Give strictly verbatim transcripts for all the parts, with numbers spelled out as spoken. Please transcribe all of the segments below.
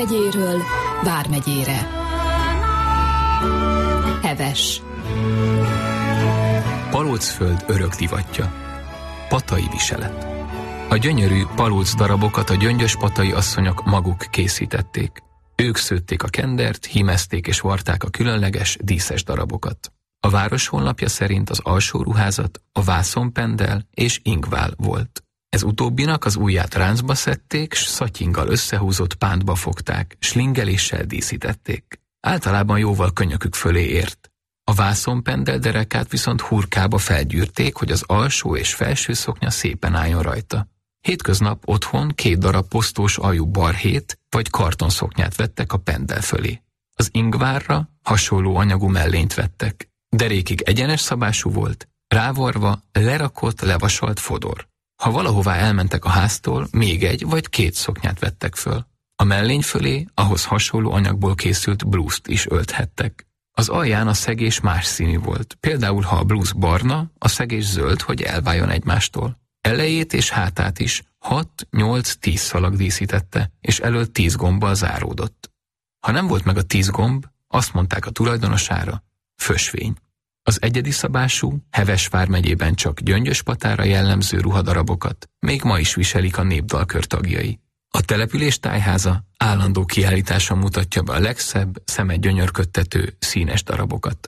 megyéről vármegyére. Heves. Palócföld örök divatja. Patai viselet. A gyönyörű palóc darabokat a gyöngyöspatai asszonyok maguk készítették. Ők szőtték a kendert, hímezték és varták a különleges, díszes darabokat. A város honlapja szerint az alsó ruházat a vászonpendel és ingvál volt. Ez utóbbinak az ujját ráncba szedték, s szatyinggal összehúzott pántba fogták, slingeléssel díszítették. Általában jóval könyökük fölé ért. A vászonpendel derekát viszont hurkába felgyűrték, hogy az alsó és felső szoknya szépen álljon rajta. Hétköznap otthon két darab posztós aljú barhét vagy kartonszoknyát vettek a pendel fölé. Az ingvárra hasonló anyagú mellényt vettek. Derékig egyenes szabású volt, rávarva lerakott, levasalt fodor. Ha valahová elmentek a háztól, még egy vagy két szoknyát vettek föl. A mellény fölé ahhoz hasonló anyagból készült blúzt is ölthettek. Az alján a szegés más színű volt, például ha a blúz barna, a szegés zöld, hogy elváljon egymástól. Elejét és hátát is hat, nyolc, tíz szalag díszítette, és elől tíz gombbal záródott. Ha nem volt meg a tíz gomb, azt mondták a tulajdonosára, fösvény. Az egyedi szabású, Heves vármegyében csak Gyöngyöspatára jellemző ruhadarabokat még ma is viselik a népdalkör tagjai. A település tájháza állandó kiállításon mutatja be a legszebb, szemet gyönyörködtető, színes darabokat.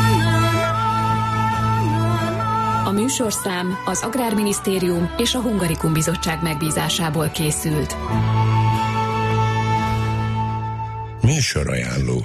A műsorszám az Agrárminisztérium és a Hungarikum Bizottság megbízásából készült. Műsorajánló.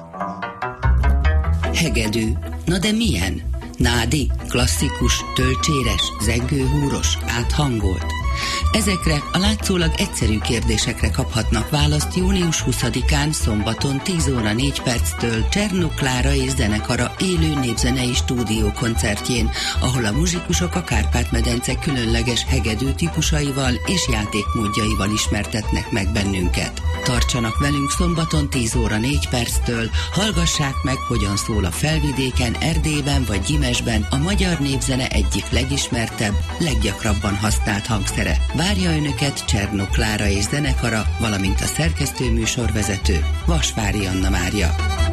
Hegedű. Na de milyen? Nádi, klasszikus, tölcséres, zengőhúros, áthangolt? Ezekre a látszólag egyszerű kérdésekre kaphatnak választ június huszadikán szombaton tíz óra négy perctől Csernuk Klára és zenekara élő népzenei stúdió koncertjén, ahol a muzsikusok a Kárpát-medence különleges hegedű típusaival és játékmódjaival ismertetnek meg bennünket. Tartsanak velünk szombaton tíz óra négy perctől, hallgassák meg, hogyan szól a Felvidéken, Erdélyben vagy Gyimesben a magyar népzene egyik legismertebb, leggyakrabban használt hangszere. Várja Önöket Csernuk Klára és zenekara, valamint a szerkesztő műsorvezető, Vasvári Anna Mária.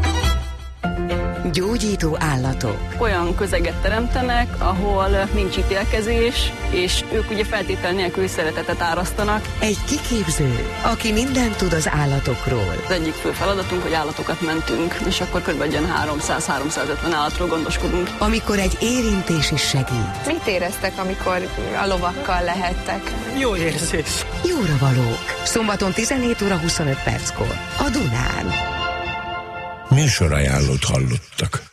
Gyógyító állatok. Olyan közeget teremtenek, ahol nincs ítélkezés, és ők ugye feltétel nélkül szeretetet árasztanak. Egy kiképző, aki mindent tud az állatokról. Az egyik fő feladatunk, hogy állatokat mentünk, és akkor kb. háromszáz-háromszázötven állatról gondoskodunk. Amikor egy érintés is segít. Mit éreztek, amikor a lovakkal lehettek? Jó érzés. Jóra valók. Szombaton tizenhét óra huszonöt perckor. A Dunán. Műsorajánlót hallottak.